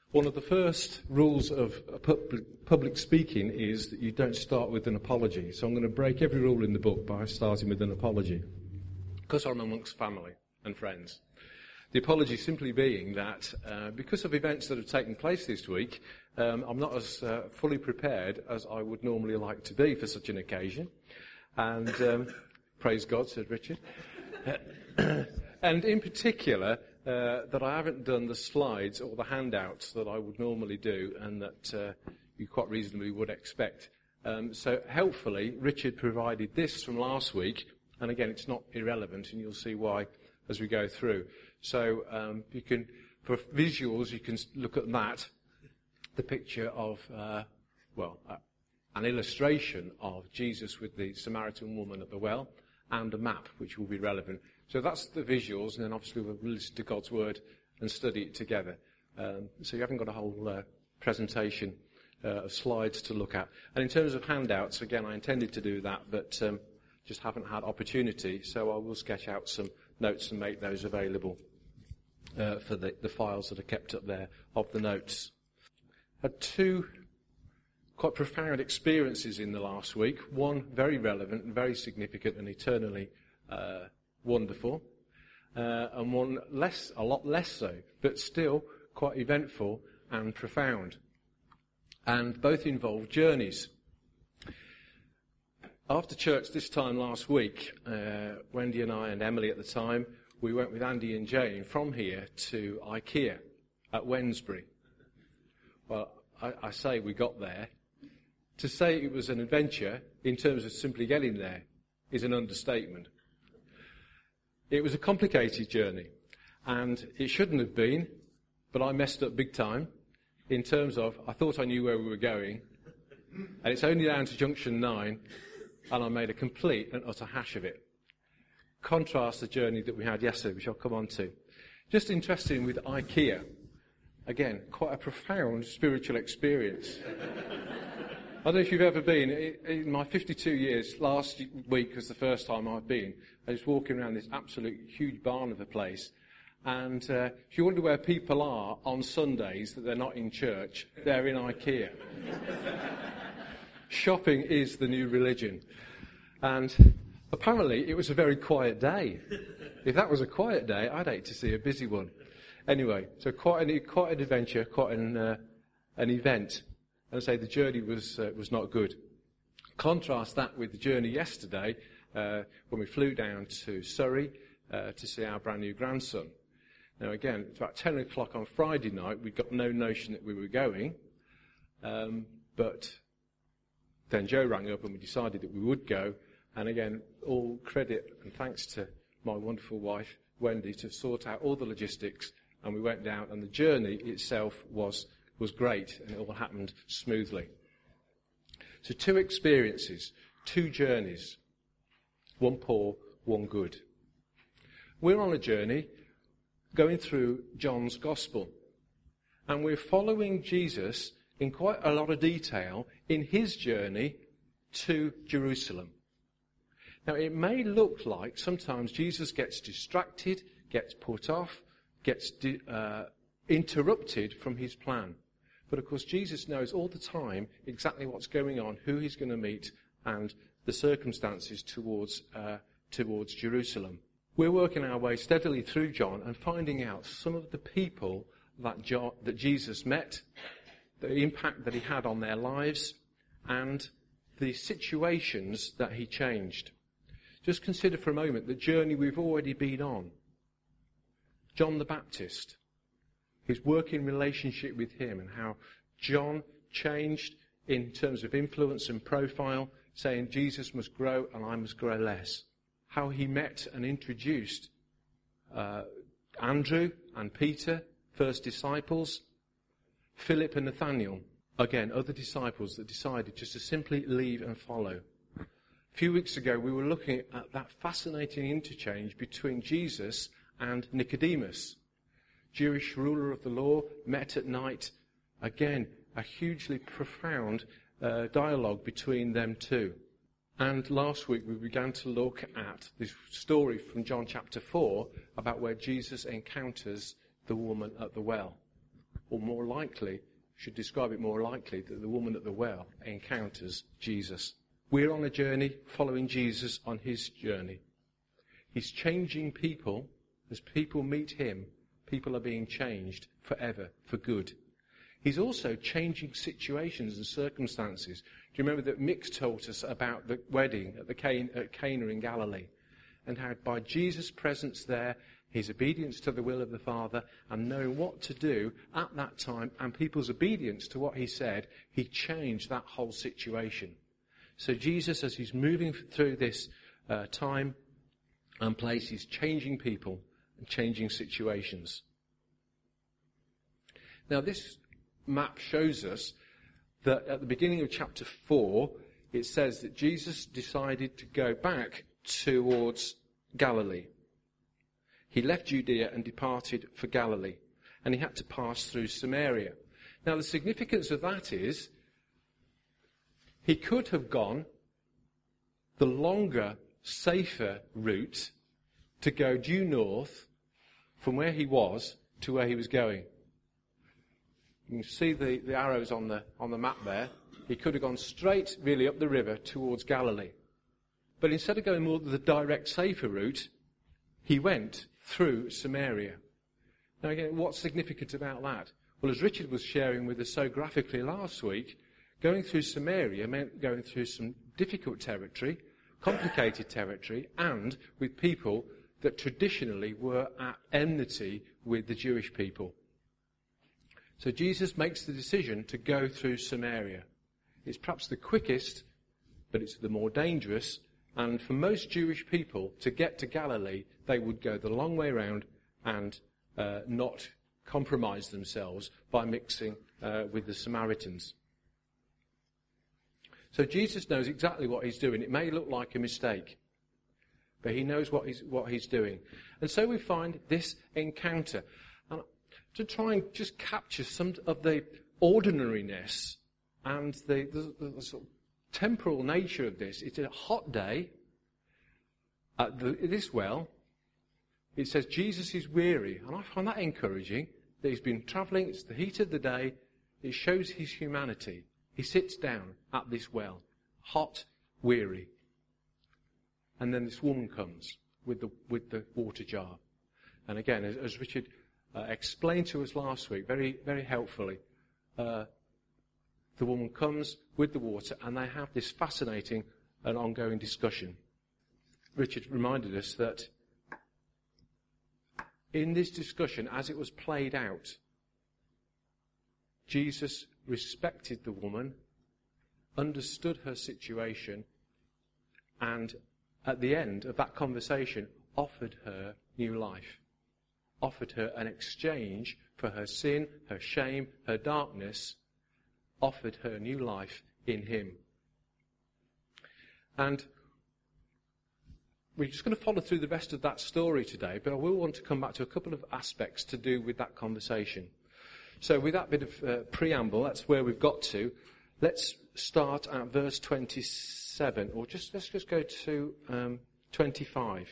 One of the first rules of public speaking is that you don't start with an apology. So I'm going to break every rule in the book by starting with an apology, because I'm amongst family and friends. The apology simply being that because of events that have taken place this week, I'm not as fully prepared as I would normally like to be for such an occasion. And praise God, said Richard. And in particular, that I haven't done the slides or the handouts that I would normally do and that you quite reasonably would expect. So helpfully, Richard provided this from last week, and again, it's not irrelevant, and you'll see why as we go through. So you can, for visuals, you can look at that, the picture of, an illustration of Jesus with the Samaritan woman at the well, and a map, which will be relevant. So that's the visuals, and then obviously we'll listen to God's Word and study it together. So you haven't got a whole presentation of slides to look at. And in terms of handouts, again, I intended to do that, but just haven't had opportunity, so I will sketch out some notes and make those available for the files that are kept up there of the notes. Had two quite profound experiences in the last week. One very relevant and very significant and eternally wonderful, and one a lot less so, but still quite eventful and profound. And both involve journeys. After church this time last week, Wendy and I and Emily at the time, we went with Andy and Jane from here to IKEA at Wednesbury. Well, I say we got there. To say it was an adventure in terms of simply getting there is an understatement. It was a complicated journey, and it shouldn't have been, but I messed up big time in terms of I thought I knew where we were going, and it's only down to junction 9, and I made a complete and utter hash of it. Contrast the journey that we had yesterday, which I'll come on to. Just interesting with IKEA. Again, quite a profound spiritual experience. I don't know if you've ever been. In my 52 years, last week was the first time I've been. I was walking around this absolute huge barn of a place. And if you wonder where people are on Sundays that they're not in church, they're in IKEA. Shopping is the new religion. And apparently it was a very quiet day. If that was a quiet day, I'd hate to see a busy one. Anyway, so quite an adventure, quite an event. And I say the journey was not good. Contrast that with the journey yesterday when we flew down to Surrey to see our brand new grandson. Now again, it's about 10 o'clock on Friday night. We'd got no notion that we were going, but then Joe rang up and we decided that we would go. And again, all credit and thanks to my wonderful wife Wendy to sort out all the logistics. And we went down, and the journey itself was great, and it all happened smoothly. So 2 experiences, 2 journeys, one poor, one good. We're on a journey going through John's Gospel, and we're following Jesus in quite a lot of detail in his journey to Jerusalem. Now, it may look like sometimes Jesus gets distracted, gets put off, gets interrupted from his plan. But of course, Jesus knows all the time exactly what's going on, who he's going to meet, and the circumstances towards Jerusalem. We're working our way steadily through John and finding out some of the people that Jesus met, the impact that he had on their lives, and the situations that he changed. Just consider for a moment the journey we've already been on. John the Baptist, his working relationship with him, and how John changed in terms of influence and profile, saying Jesus must grow and I must grow less. How he met and introduced Andrew and Peter, first disciples, Philip and Nathaniel, again, other disciples that decided just to simply leave and follow. A few weeks ago, we were looking at that fascinating interchange between Jesus and Nicodemus, Jewish ruler of the law, met at night. Again, a hugely profound dialogue between them two. And last week we began to look at this story from John chapter 4 about where Jesus encounters the woman at the well. or more likely, should describe it more likely, that the woman at the well encounters Jesus. We're on a journey following Jesus on his journey. He's changing people. As people meet him, people are being changed forever, for good. He's also changing situations and circumstances. Do you remember that Mick told us about the wedding at Cana in Galilee, and how by Jesus' presence there, his obedience to the will of the Father, and knowing what to do at that time, and people's obedience to what he said, he changed that whole situation. So Jesus, as he's moving through this time and place, he's changing people and changing situations. Now this map shows us that at the beginning of chapter 4, it says that Jesus decided to go back towards Galilee. He left Judea and departed for Galilee, and he had to pass through Samaria. Now the significance of that is, he could have gone the longer, safer route to go due north from where he was to where he was going. You can see the arrows on the map there. He could have gone straight, really, up the river towards Galilee. But instead of going more the direct, safer route, he went through Samaria. Now again, what's significant about that? Well, as Richard was sharing with us so graphically last week, going through Samaria meant going through some difficult territory, complicated territory, and with people that traditionally were at enmity with the Jewish people. So Jesus makes the decision to go through Samaria. It's perhaps the quickest, but it's the more dangerous. And for most Jewish people, to get to Galilee, they would go the long way round and not compromise themselves by mixing with the Samaritans. So Jesus knows exactly what he's doing. It may look like a mistake, but he knows what he's doing. And so we find this encounter. And to try and just capture some of the ordinariness and the sort of temporal nature of this. It's a hot day at this well. It says Jesus is weary, and I find that encouraging, that he's been travelling, it's the heat of the day, it shows his humanity. He sits down at this well, hot, weary. And then this woman comes with the water jar. And again, as Richard explained to us last week, very, very helpfully, the woman comes with the water, and they have this fascinating and ongoing discussion. Richard reminded us that in this discussion, as it was played out, Jesus respected the woman, understood her situation, and at the end of that conversation, offered her new life. Offered her an exchange for her sin, her shame, her darkness, offered her new life in him. And we're just going to follow through the rest of that story today, but I will want to come back to a couple of aspects to do with that conversation. So with that bit of preamble, that's where we've got to. Let's start at verse 27, or let's just go to 25.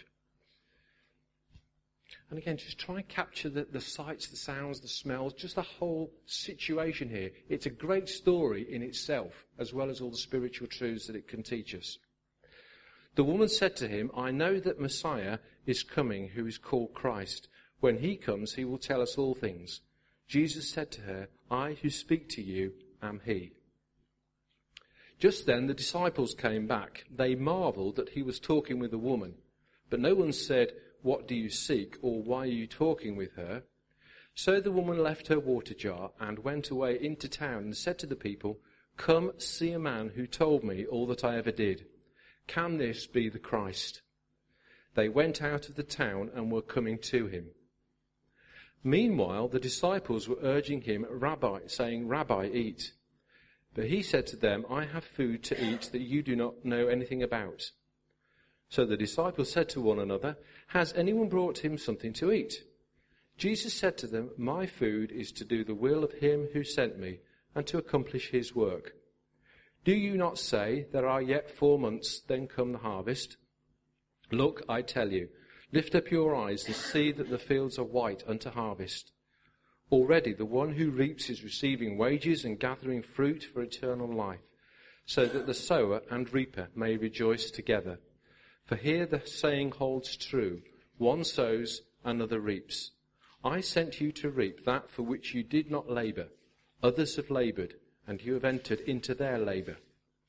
And again, just try and capture the sights, the sounds, the smells, just the whole situation here. It's a great story in itself, as well as all the spiritual truths that it can teach us. The woman said to him, I know that Messiah is coming, who is called Christ. When he comes, he will tell us all things. Jesus said to her, I who speak to you am he. Just then the disciples came back. They marveled that he was talking with a woman. But no one said, what do you seek, or why are you talking with her? So the woman left her water jar and went away into town and said to the people, come see a man who told me all that I ever did. Can this be the Christ? They went out of the town and were coming to him. Meanwhile, the disciples were urging him, saying, Rabbi, eat. But he said to them, I have food to eat that you do not know anything about. So the disciples said to one another, has anyone brought him something to eat? Jesus said to them, my food is to do the will of him who sent me and to accomplish his work. Do you not say, there are yet 4 months, then come the harvest? Look, I tell you, lift up your eyes and see that the fields are white unto harvest. Already the one who reaps is receiving wages and gathering fruit for eternal life, so that the sower and reaper may rejoice together. For here the saying holds true, one sows, another reaps. I sent you to reap that for which you did not labour. Others have laboured, and you have entered into their labour.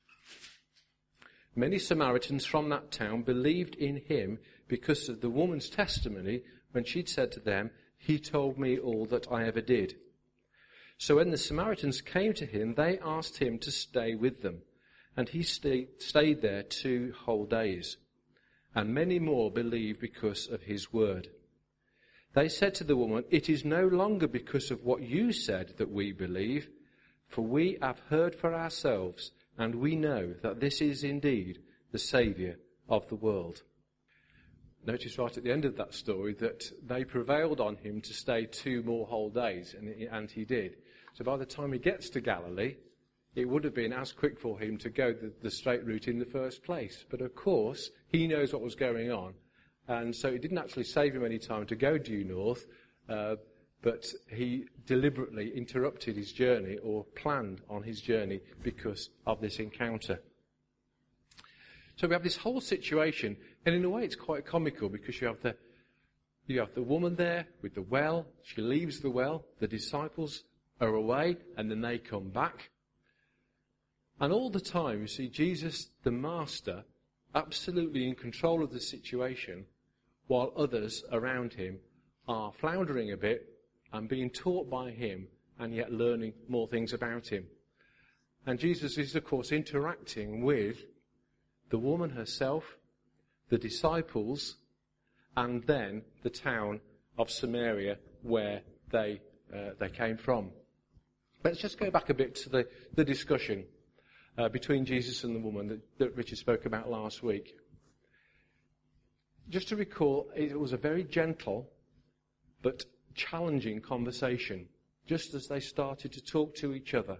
Many Samaritans from that town believed in him because of the woman's testimony when she'd said to them, "He told me all that I ever did." So when the Samaritans came to him, they asked him to stay with them, and he stayed there 2 whole days. And many more believed because of his word. They said to the woman, "It is no longer because of what you said that we believe, for we have heard for ourselves, and we know that this is indeed the Saviour of the world." Notice right at the end of that story that they prevailed on him to stay 2 more whole days, and he did. So by the time he gets to Galilee, it would have been as quick for him to go the straight route in the first place. But of course, he knows what was going on, and so it didn't actually save him any time to go due north, but he deliberately interrupted his journey or planned on his journey because of this encounter. So we have this whole situation, and in a way it's quite comical because you have the woman there with the well. She leaves the well, the disciples are away, and then they come back. And all the time you see Jesus, the Master, absolutely in control of the situation, while others around him are floundering a bit and being taught by him and yet learning more things about him. And Jesus is, of course, interacting with the woman herself, the disciples, and then the town of Samaria where they came from. Let's just go back a bit to the discussion between Jesus and the woman that Richard spoke about last week. Just to recall, it was a very gentle but challenging conversation, just as they started to talk to each other.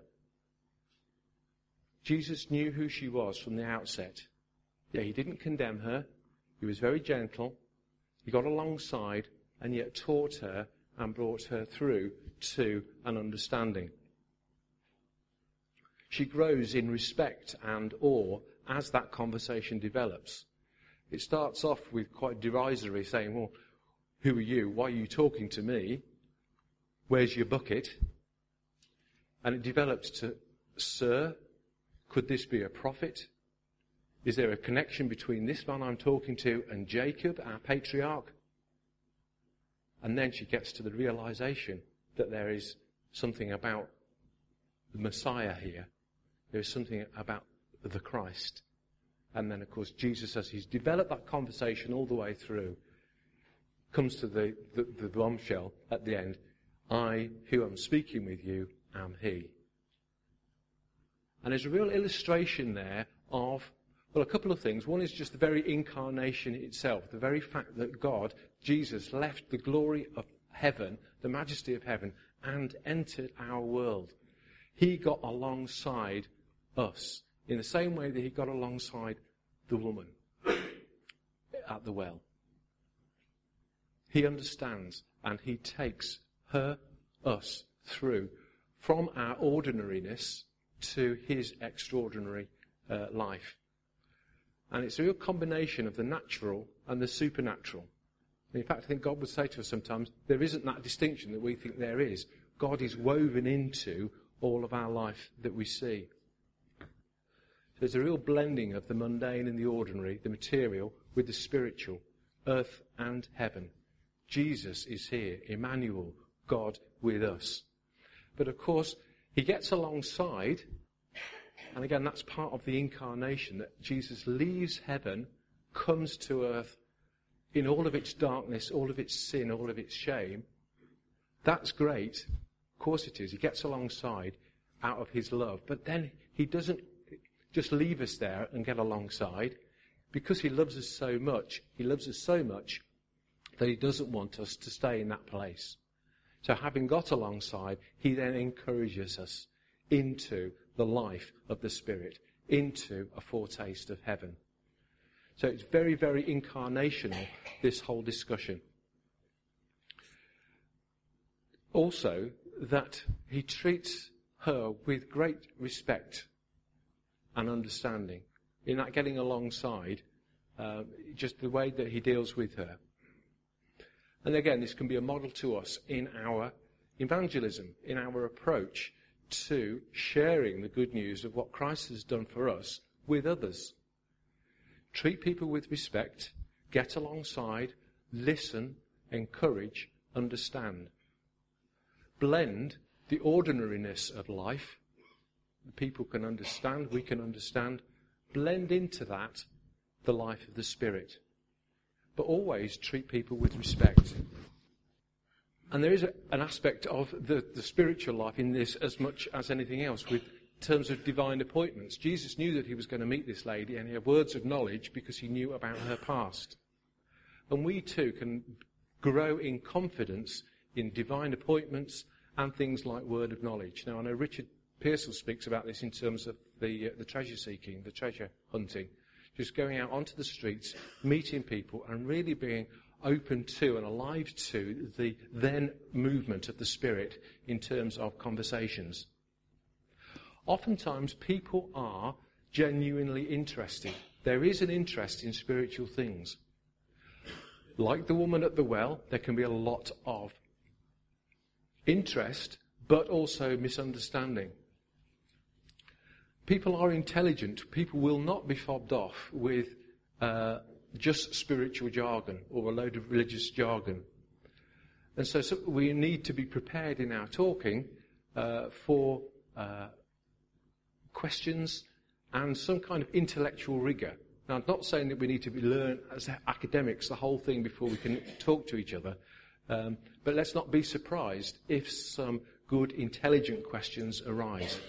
Jesus knew who she was from the outset. Yeah, he didn't condemn her. He was very gentle. He got alongside and yet taught her and brought her through to an understanding. She grows in respect and awe as that conversation develops. It starts off with quite derisory, saying, "Well, who are you? Why are you talking to me? Where's your bucket?" And it develops to, "Sir, could this be a prophet? Is there a connection between this man I'm talking to and Jacob, our patriarch?" And then she gets to the realization that there is something about the Messiah here. There is something about the Christ. And then, of course, Jesus, as he's developed that conversation all the way through, comes to the bombshell at the end. "I, who am speaking with you, am he." And there's a real illustration there of, well, a couple of things. One is just the very incarnation itself, the very fact that God, Jesus, left the glory of heaven, the majesty of heaven, and entered our world. He got alongside us in the same way that he got alongside the woman at the well. He understands and he takes us through from our ordinariness to his extraordinary life. And it's a real combination of the natural and the supernatural. In fact, I think God would say to us sometimes, there isn't that distinction that we think there is. God is woven into all of our life that we see. There's a real blending of the mundane and the ordinary, the material with the spiritual, earth and heaven. Jesus is here, Emmanuel, God with us. But of course, he gets alongside, and again, that's part of the incarnation, that Jesus leaves heaven, comes to earth in all of its darkness, all of its sin, all of its shame. That's great. Of course it is. He gets alongside out of his love. But then he doesn't just leave us there and get alongside. Because he loves us so much, that he doesn't want us to stay in that place. So having got alongside, he then encourages us into the life of the Spirit, into a foretaste of heaven. So it's very, very incarnational, this whole discussion. also that he treats her with great respect and understanding in that getting alongside, just the way that he deals with her. And again, this can be a model to us in our evangelism, in our approach to sharing the good news of what Christ has done for us with others. Treat people with respect, get alongside, listen, encourage, understand. Blend the ordinariness of life. People can understand, we can understand. Blend into that the life of the Spirit. But always treat people with respect. And there is an aspect of the spiritual life in this as much as anything else with terms of divine appointments. Jesus knew that he was going to meet this lady, and he had words of knowledge because he knew about her past. And we too can grow in confidence in divine appointments and things like word of knowledge. Now, I know Richard Pearsall speaks about this in terms of the treasure seeking, the treasure hunting. Just going out onto the streets, meeting people, and really being open to and alive to the then movement of the Spirit in terms of conversations. Oftentimes, people are genuinely interested. There is an interest in spiritual things. Like the woman at the well, there can be a lot of interest, but also misunderstanding. People are intelligent. People will not be fobbed off with just spiritual jargon or a load of religious jargon. And so we need to be prepared in our talking for questions and some kind of intellectual rigour. Now, I'm not saying that we need to learn as academics the whole thing before we can talk to each other, but let's not be surprised if some good, intelligent questions arise.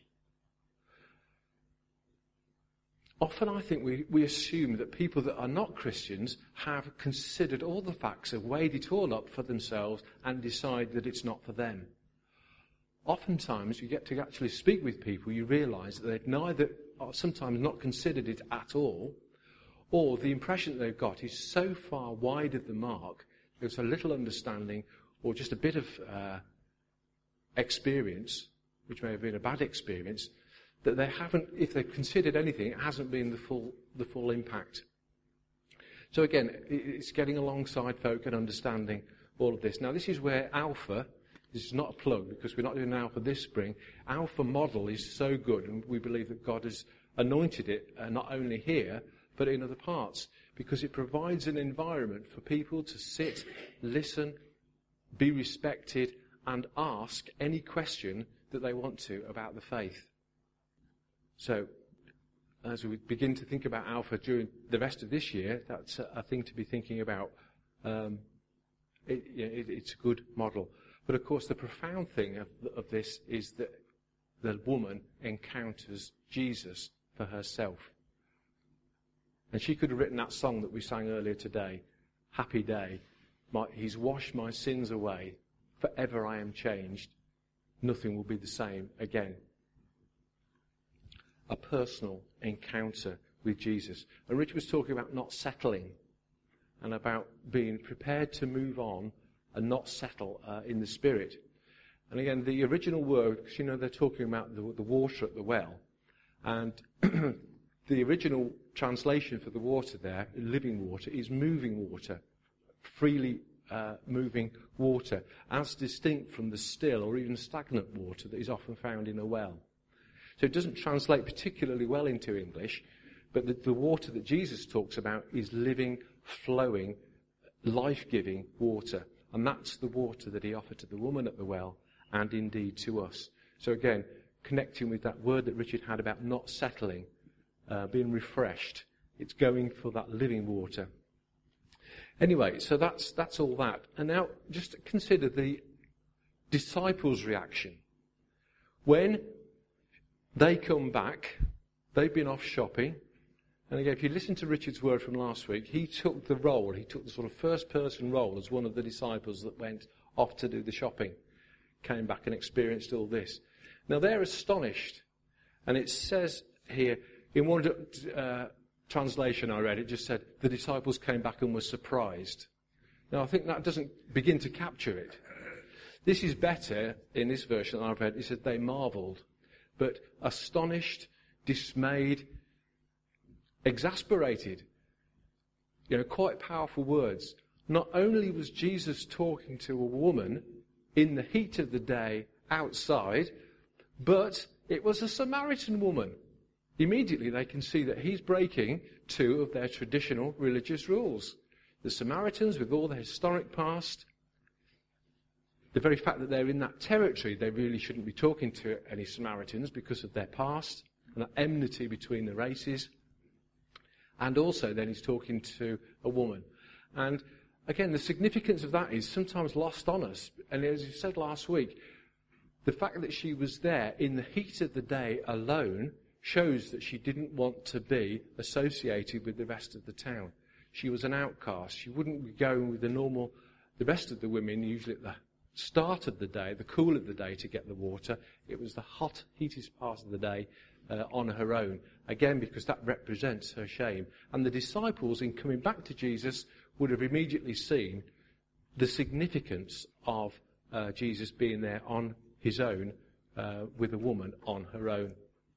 Often I think we assume that people that are not Christians have considered all the facts, have weighed it all up for themselves and decide that it's not for them. Oftentimes you get to actually speak with people, you realise that they've neither, or sometimes not considered it at all, or the impression that they've got is so far wide of the mark, there's a little understanding or just a bit of experience, which may have been a bad experience, that they haven't, if they've considered anything, it hasn't been the full impact. So again, it's getting alongside folk and understanding all of this. Now this is where Alpha, this is not a plug because we're not doing Alpha this spring, Alpha model is so good, and we believe that God has anointed it not only here, but in other parts, because it provides an environment for people to sit, listen, be respected, and ask any question that they want to about the faith. So, as we begin to think about Alpha during the rest of this year, that's a thing to be thinking about. It's a good model. But of course, the profound thing of this is that the woman encounters Jesus for herself. And she could have written that song that we sang earlier today, Happy Day. He's washed my sins away. Forever I am changed. Nothing will be the same again. A personal encounter with Jesus. And Richard was talking about not settling and about being prepared to move on and not settle in the Spirit. And again, the original word, because they're talking about the water at the well, and the original translation for the water there, living water, is moving water, freely moving water, as distinct from the still or even stagnant water that is often found in a well. So it doesn't translate particularly well into English, but the water that Jesus talks about is living, flowing, life-giving water. And that's the water that he offered to the woman at the well and indeed to us. So again, connecting with that word that Richard had about not settling, being refreshed. It's going for that living water. Anyway, so that's all that. And now just consider the disciples' reaction. When they come back, they've been off shopping. And again, if you listen to Richard's word from last week, he took the sort of first-person role as one of the disciples that went off to do the shopping, came back and experienced all this. Now, they're astonished. And it says here, in one translation I read, it just said, the disciples came back and were surprised. Now, I think that doesn't begin to capture it. This is better in this version that I've read. It says they marvelled, but astonished, dismayed, exasperated. Quite powerful words. Not only was Jesus talking to a woman in the heat of the day outside, but it was a Samaritan woman. Immediately they can see that he's breaking two of their traditional religious rules. The Samaritans, with all their historic past, the very fact that they're in that territory, they really shouldn't be talking to any Samaritans because of their past and that enmity between the races. And also then he's talking to a woman. And again, the significance of that is sometimes lost on us. And as you said last week, the fact that she was there in the heat of the day alone shows that she didn't want to be associated with the rest of the town. She was an outcast. She wouldn't be going with the rest of the women, usually at the start of the day, the cool of the day, to get the water. It was the hot, heatest part of the day on her own. Again, because that represents her shame. And the disciples, in coming back to Jesus, would have immediately seen the significance of Jesus being there on his own with a woman on her own.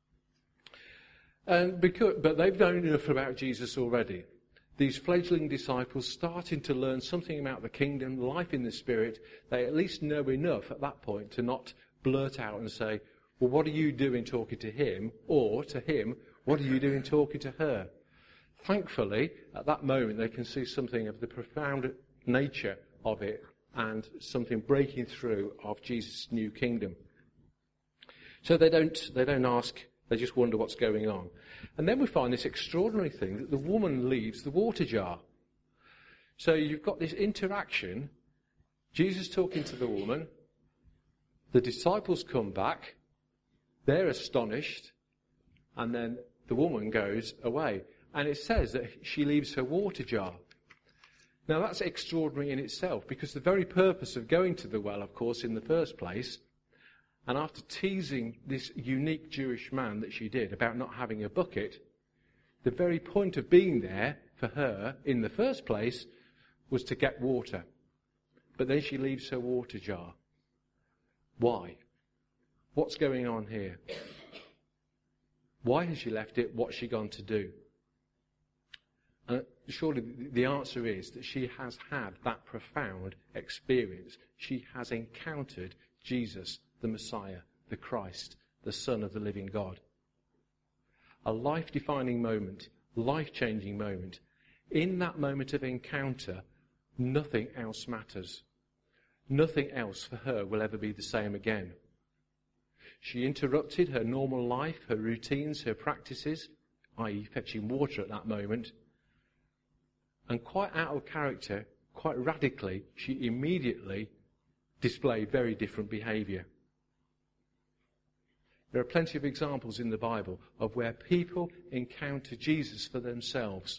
But they've known enough about Jesus already. These fledgling disciples starting to learn something about the kingdom, life in the Spirit. They at least know enough at that point to not blurt out and say, well, what are you doing talking to him? Or to him, what are you doing talking to her? Thankfully, at that moment, they can see something of the profound nature of it and something breaking through of Jesus' new kingdom. So they don't ask, they just wonder what's going on. And then we find this extraordinary thing that the woman leaves the water jar. So you've got this interaction, Jesus talking to the woman, the disciples come back, they're astonished, and then the woman goes away. And it says that she leaves her water jar. Now that's extraordinary in itself, because the very purpose of going to the well, of course, in the first place, and after teasing this unique Jewish man that she did about not having a bucket, the very point of being there for her in the first place was to get water. But then she leaves her water jar. Why? What's going on here? Why has she left it? What's she gone to do? And surely the answer is that she has had that profound experience. She has encountered Jesus, the Messiah, the Christ, the Son of the living God. A life-defining moment, life-changing moment. In that moment of encounter, nothing else matters. Nothing else for her will ever be the same again. She interrupted her normal life, her routines, her practices, i.e. fetching water at that moment. And quite out of character, quite radically, she immediately displayed very different behaviour. There are plenty of examples in the Bible of where people encounter Jesus for themselves.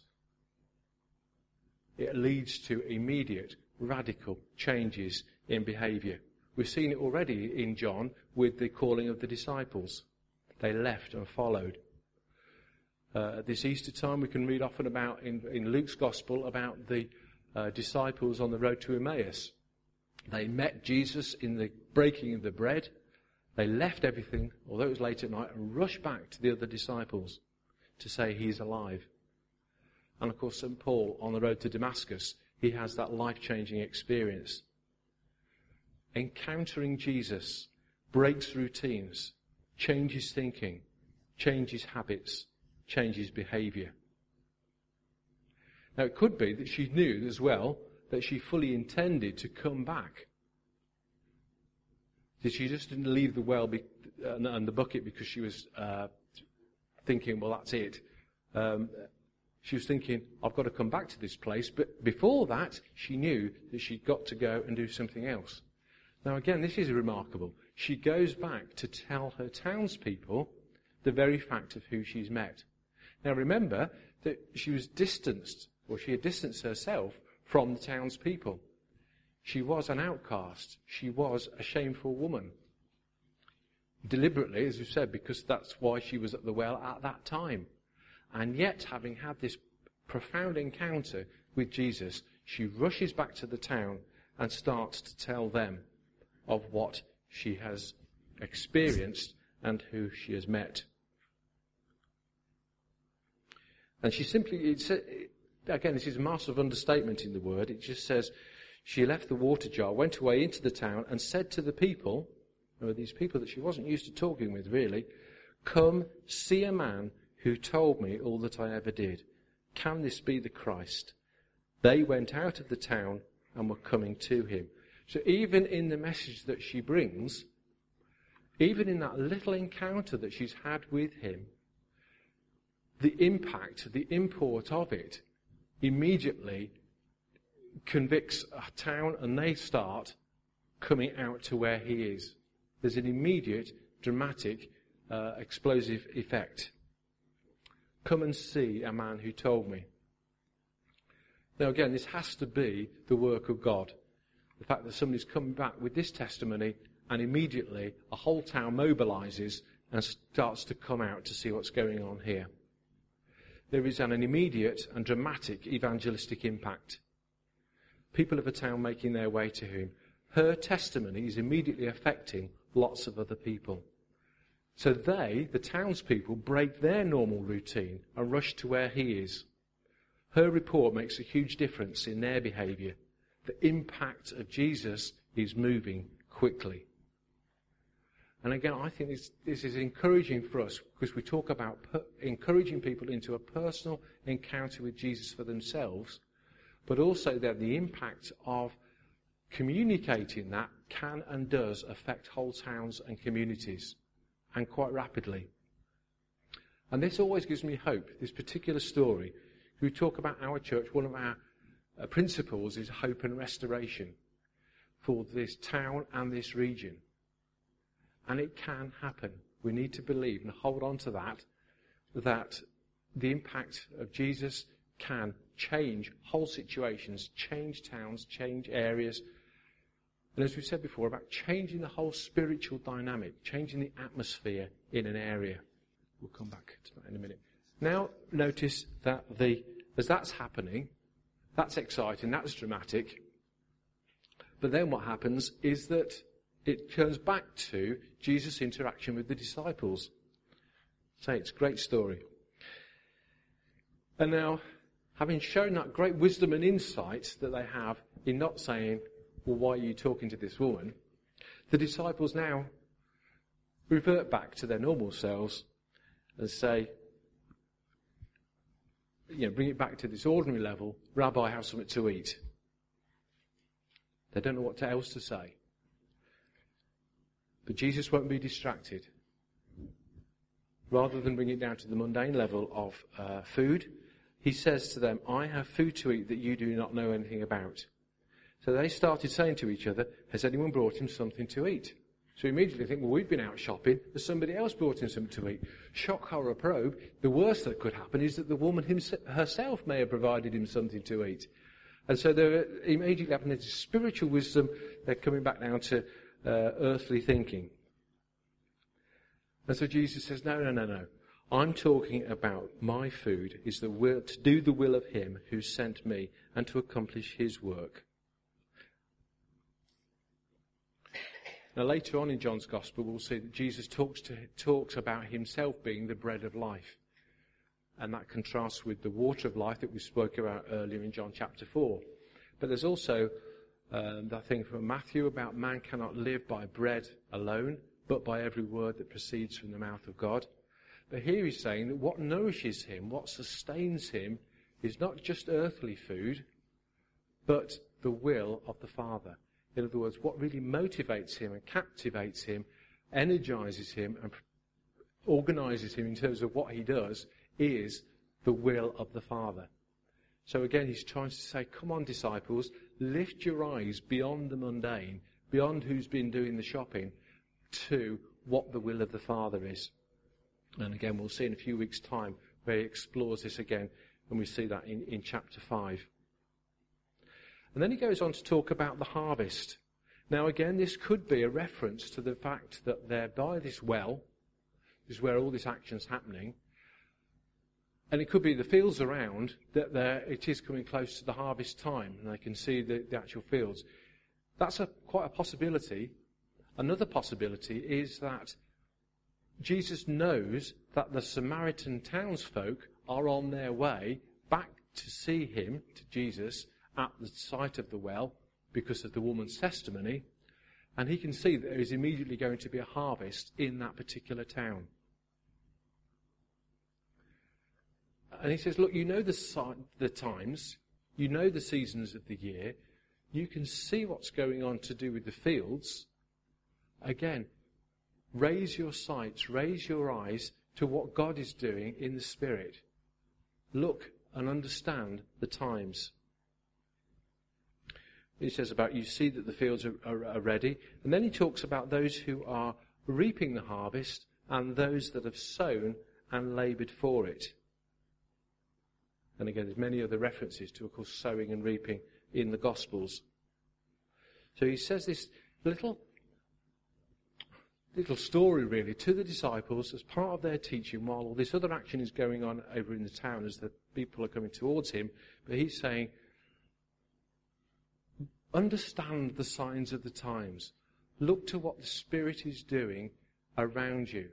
It leads to immediate, radical changes in behaviour. We've seen it already in John with the calling of the disciples. They left and followed. This Easter time we can read often about in Luke's Gospel about the disciples on the road to Emmaus. They met Jesus in the breaking of the bread. They left everything, although it was late at night, and rushed back to the other disciples to say he's alive. And of course St. Paul on the road to Damascus, he has that life-changing experience. Encountering Jesus breaks routines, changes thinking, changes habits, changes behaviour. Now it could be that she knew as well that she fully intended to come back. That she just didn't leave the well and the bucket because she was thinking, well, that's it. She was thinking, I've got to come back to this place. But before that, she knew that she'd got to go and do something else. Now again, this is remarkable. She goes back to tell her townspeople the very fact of who she's met. Now remember that she was distanced, or she had distanced herself from the townspeople. She was an outcast. She was a shameful woman. Deliberately, as we've said, because that's why she was at the well at that time. And yet, having had this profound encounter with Jesus, she rushes back to the town and starts to tell them of what she has experienced and who she has met. And she simply, again, this is a massive understatement in the word. It just says, she left the water jar, went away into the town and said to the people, or these people that she wasn't used to talking with really, "Come, see a man who told me all that I ever did. Can this be the Christ?" They went out of the town and were coming to him. So even in the message that she brings, even in that little encounter that she's had with him, the impact, the import of it immediately convicts a town, and they start coming out to where he is. There's an immediate, dramatic, explosive effect. Come and see a man who told me. Now again, this has to be the work of God. The fact that somebody's coming back with this testimony and immediately a whole town mobilises and starts to come out to see what's going on here. There is an immediate and dramatic evangelistic impact. People of a town making their way to him. Her testimony is immediately affecting lots of other people. So they, the townspeople, break their normal routine and rush to where he is. Her report makes a huge difference in their behaviour. The impact of Jesus is moving quickly. And again, I think this is encouraging for us, because we talk about encouraging people into a personal encounter with Jesus for themselves, but also that the impact of communicating that can and does affect whole towns and communities, and quite rapidly. And this always gives me hope, this particular story. We talk about our church, one of our principles is hope and restoration for this town and this region. And it can happen. We need to believe and hold on to that the impact of Jesus can change whole situations, change towns, change areas. And as we've said before, about changing the whole spiritual dynamic, changing the atmosphere in an area. We'll come back to that in a minute. Now, notice that as that's happening, that's exciting, that's dramatic. But then what happens is that it turns back to Jesus' interaction with the disciples. So it's a great story. And now, having shown that great wisdom and insight that they have in not saying, "Well, why are you talking to this woman?" the disciples now revert back to their normal selves and say, bring it back to this ordinary level. "Rabbi, have something to eat." They don't know what else to say. But Jesus won't be distracted. Rather than bring it down to the mundane level of food, he says to them, "I have food to eat that you do not know anything about." So they started saying to each other, "Has anyone brought him something to eat?" So immediately think, "Well, we've been out shopping. Has somebody else brought him something to eat?" Shock, horror, probe. The worst that could happen is that the woman herself may have provided him something to eat. And so they're immediately having this spiritual wisdom. They're coming back down to earthly thinking. And so Jesus says, no. I'm talking about my food is the will to do the will of him who sent me and to accomplish his work. Now later on in John's Gospel, we'll see that Jesus talks about himself being the bread of life. And that contrasts with the water of life that we spoke about earlier in John chapter 4. But there's also that thing from Matthew about man cannot live by bread alone, but by every word that proceeds from the mouth of God. But here he's saying that what nourishes him, what sustains him, is not just earthly food, but the will of the Father. In other words, what really motivates him and captivates him, energizes him and organizes him in terms of what he does is the will of the Father. So again, he's trying to say, come on, disciples, lift your eyes beyond the mundane, beyond who's been doing the shopping, to what the will of the Father is. And again, we'll see in a few weeks' time where he explores this again, and we see that in chapter 5. And then he goes on to talk about the harvest. Now again, this could be a reference to the fact that they're by this well, this is where all this action's happening, and it could be the fields around, that it is coming close to the harvest time, and they can see the actual fields. That's quite a possibility, Another possibility is that Jesus knows that the Samaritan townsfolk are on their way back to see him, to Jesus, at the site of the well because of the woman's testimony, and he can see that there is immediately going to be a harvest in that particular town. And he says, look, you know the times, you know the seasons of the year, you can see what's going on to do with the fields. Again, raise your sights, raise your eyes to what God is doing in the Spirit. Look and understand the times. He says about you see that the fields are ready. And then he talks about those who are reaping the harvest and those that have sown and laboured for it. And again, there's many other references to, of course, sowing and reaping in the Gospels. So he says this little story, really, to the disciples as part of their teaching while all this other action is going on over in the town as the people are coming towards him. But he's saying, understand the signs of the times. Look to what the Spirit is doing around you.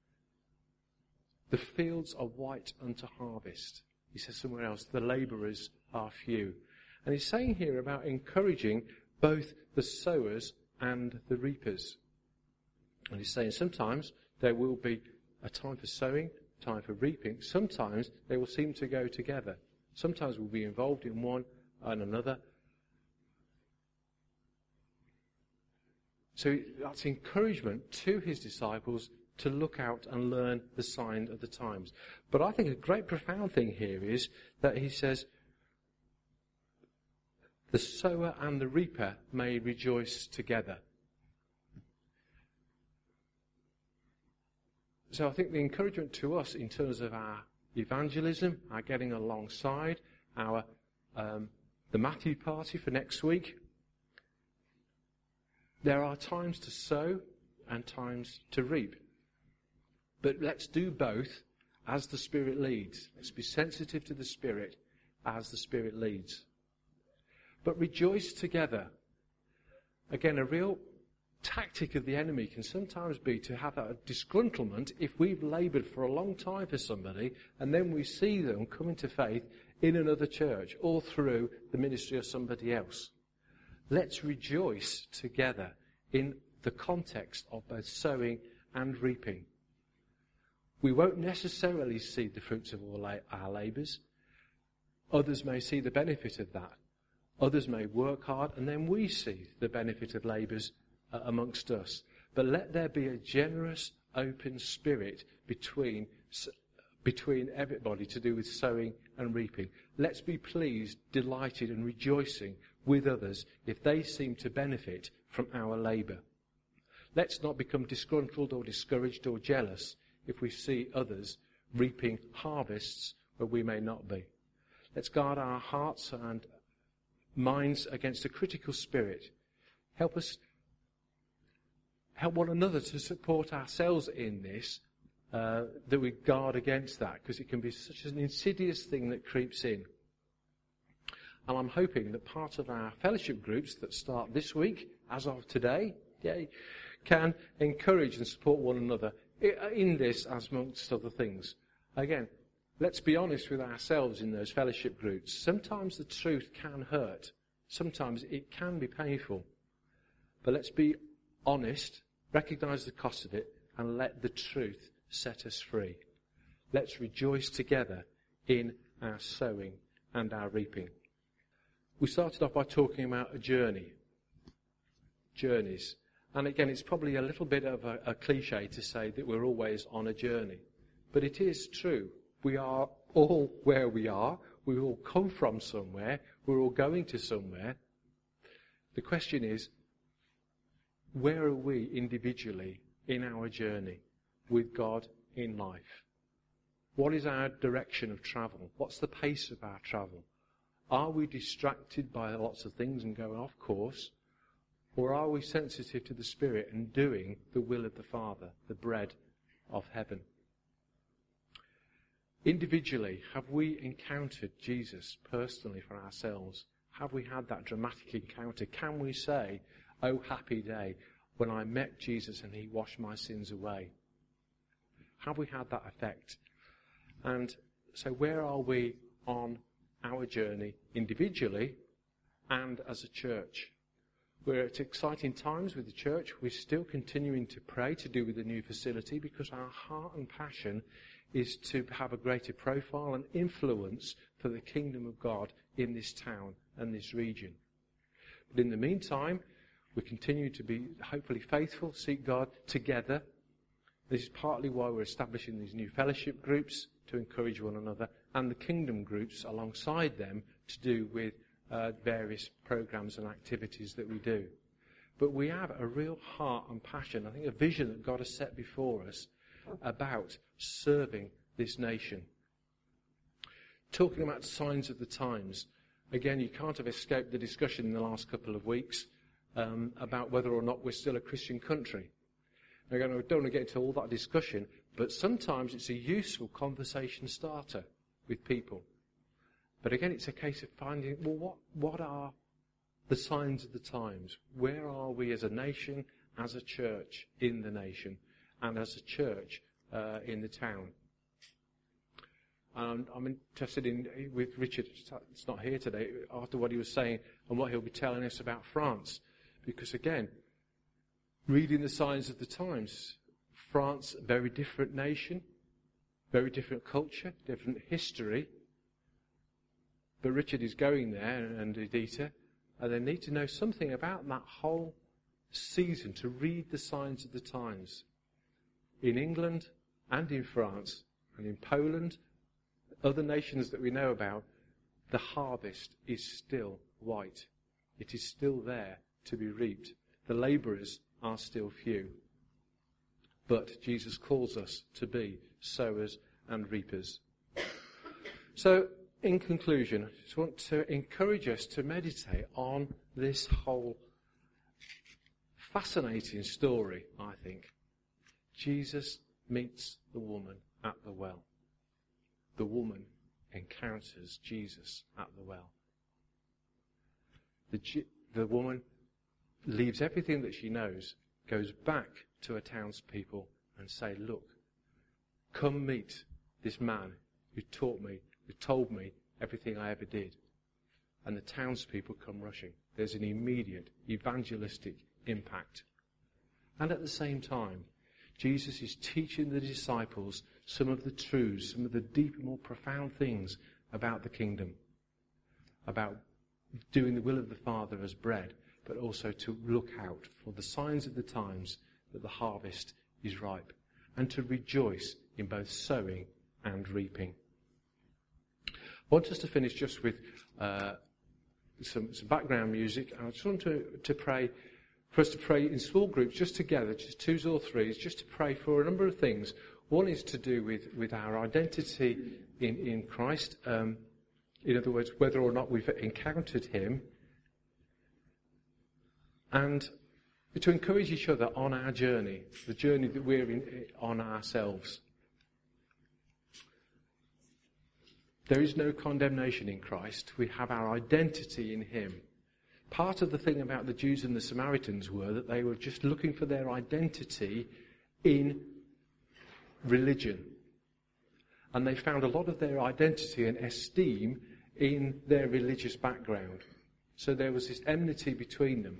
The fields are white unto harvest. He says somewhere else, the labourers are few. And he's saying here about encouraging both the sowers and the reapers. And he's saying sometimes there will be a time for sowing, time for reaping. Sometimes they will seem to go together. Sometimes we'll be involved in one and another. So that's encouragement to his disciples to look out and learn the sign of the times. But I think a great profound thing here is that he says, the sower and the reaper may rejoice together. So I think the encouragement to us in terms of our evangelism, our getting alongside, our the Matthew party for next week, there are times to sow and times to reap. But let's do both as the Spirit leads. Let's be sensitive to the Spirit as the Spirit leads. But rejoice together. Again, a real tactic of the enemy can sometimes be to have a disgruntlement if we've laboured for a long time for somebody and then we see them come into faith in another church or through the ministry of somebody else. Let's rejoice together in the context of both sowing and reaping. We won't necessarily see the fruits of all our labours. Others may see the benefit of that. Others may work hard, and then we see the benefit of labours amongst us. But let there be a generous, open spirit between everybody to do with sowing and reaping. Let's be pleased, delighted and rejoicing with others if they seem to benefit from our labour. Let's not become disgruntled or discouraged or jealous if we see others reaping harvests where we may not be. Let's guard our hearts and minds against a critical spirit. Help one another to support ourselves in this, that we guard against that, because it can be such an insidious thing that creeps in. And I'm hoping that part of our fellowship groups that start this week, as of today, can encourage and support one another in this, as amongst other things. Again, let's be honest with ourselves in those fellowship groups. Sometimes the truth can hurt. Sometimes it can be painful. But let's be honest, recognise the cost of it, and let the truth set us free. Let's rejoice together in our sowing and our reaping. We started off by talking about a journey. Journeys. And again, it's probably a little bit of a cliche to say that we're always on a journey. But it is true. We are all where we are. We all come from somewhere. We're all going to somewhere. The question is, where are we individually in our journey with God in life? What is our direction of travel? What's the pace of our travel? Are we distracted by lots of things and going off course? Or are we sensitive to the Spirit and doing the will of the Father, the bread of heaven? Individually, have we encountered Jesus personally for ourselves? Have we had that dramatic encounter? Can we say, oh, happy day, when I met Jesus and he washed my sins away? Have we had that effect? And so where are we on our journey individually and as a church? We're at exciting times with the church. We're still continuing to pray to do with the new facility because our heart and passion is to have a greater profile and influence for the kingdom of God in this town and this region. But in the meantime, we continue to be hopefully faithful, seek God together. This is partly why we're establishing these new fellowship groups to encourage one another, and the kingdom groups alongside them to do with various programs and activities that we do. But we have a real heart and passion, I think a vision that God has set before us about serving this nation. Talking about signs of the times, again, you can't have escaped the discussion in the last couple of weeks about whether or not we're still a Christian country. Again, I don't want to get into all that discussion, but sometimes it's a useful conversation starter with people. But again, it's a case of finding, well, what are the signs of the times? Where are we as a nation, as a church in the nation, and as a church in the town? And I'm interested in, with Richard, it's not here today, after what he was saying and what he'll be telling us about France. Because again, reading the signs of the times, France, a very different nation, very different culture, different history. But Richard is going there, and Edita, and they need to know something about that whole season to read the signs of the times. In England and in France and in Poland, other nations that we know about, the harvest is still white. It is still there to be reaped. The labourers are still few. But Jesus calls us to be sowers and reapers. So, in conclusion, I just want to encourage us to meditate on this whole fascinating story, I think. Jesus meets the woman at the well. The woman encounters Jesus at the well. The woman leaves everything that she knows, goes back to her townspeople and say, look, come meet this man who taught me, who told me everything I ever did. And the townspeople come rushing. There's an immediate evangelistic impact. And at the same time, Jesus is teaching the disciples some of the truths, some of the deeper, more profound things about the kingdom, about doing the will of the Father as bread, but also to look out for the signs of the times that the harvest is ripe, and to rejoice in both sowing and reaping. I want us to finish just with some background music. I just want to pray, for us to pray in small groups, just together, just twos or threes, just to pray for a number of things. One is to do with our identity in Christ. In other words, whether or not we've encountered him. And to encourage each other on our journey, the journey that we're on ourselves. There is no condemnation in Christ. We have our identity in him. Part of the thing about the Jews and the Samaritans were that they were just looking for their identity in religion. And they found a lot of their identity and esteem in their religious background. So there was this enmity between them.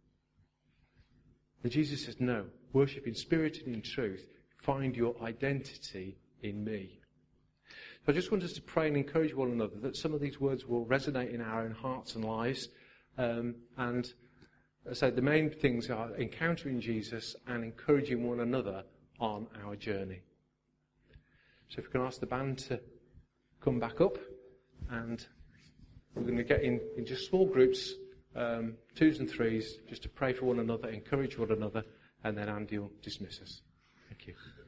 And Jesus says, no, worship in spirit and in truth. Find your identity in me. So I just want us to pray and encourage one another that some of these words will resonate in our own hearts and lives. And as I said, the main things are encountering Jesus and encouraging one another on our journey. So if we can ask the band to come back up, and we're going to get in just small groups, twos and threes, just to pray for one another, encourage one another, and then Andy will dismiss us. Thank you.